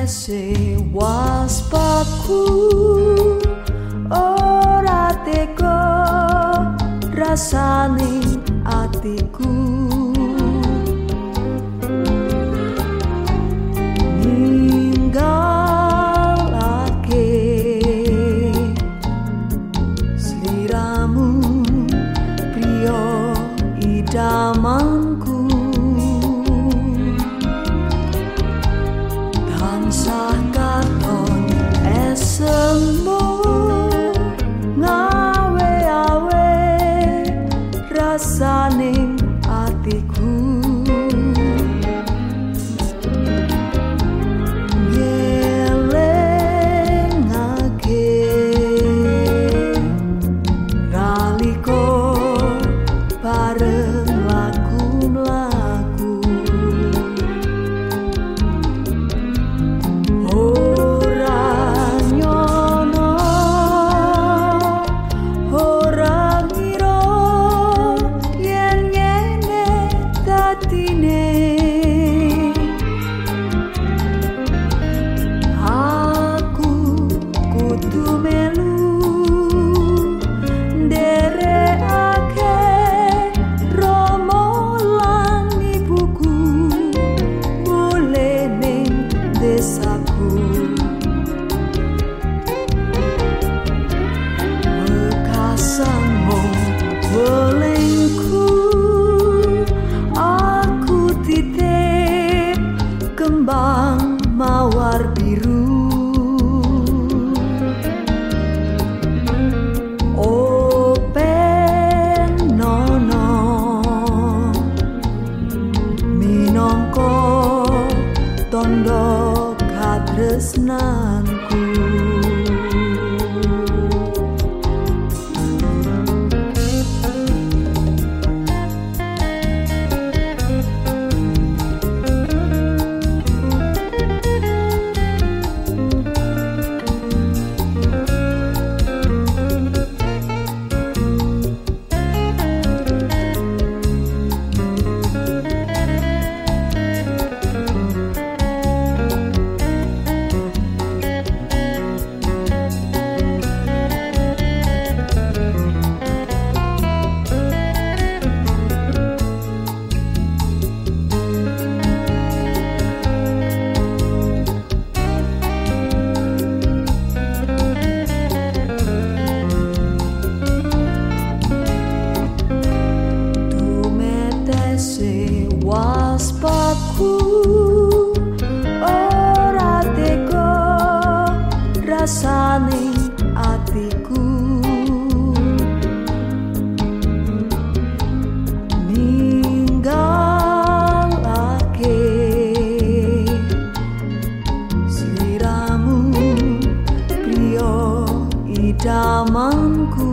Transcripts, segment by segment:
Tumetese waspaku ora tega rasane atiku ninggalake sliramu priya idamanku tansah katon esemu ngawe-awe rasane atiku ngelingake nalika bareng laku-laku ora nyono ora ngira yen ngene tatine aku kudu melu nderekake Rama lan ibuku boleh ning desaku mekasanmu welingku aku titip kembang mawar biru open nono minangka tondo katresnanku Tumetese waspaku ora tega rasane atiku ninggalake sliramu priya idamanku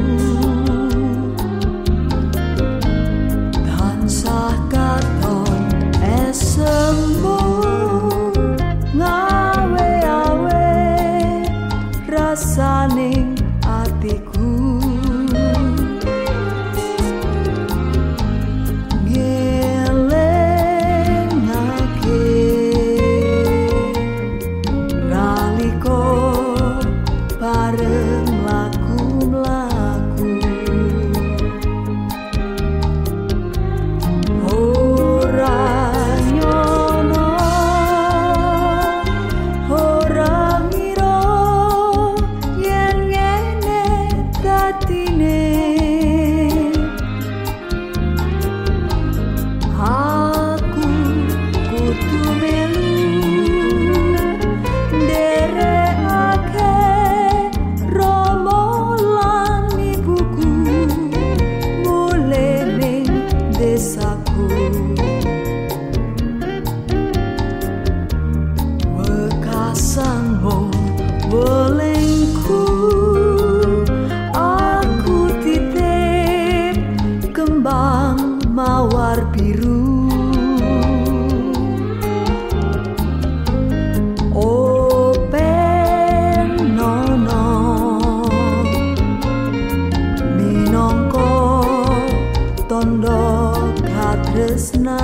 tansah katon esemu ngawe-awe rasane atiku ngelingake nalika bareng laku-laku ora nyono ora ngira yen ngene tatine aku kudu melu nderekake Rama lan ibuku boleh ning desaku mekasanmu welingku aku titip kembang mawar biru open nono minangka tondo katresnan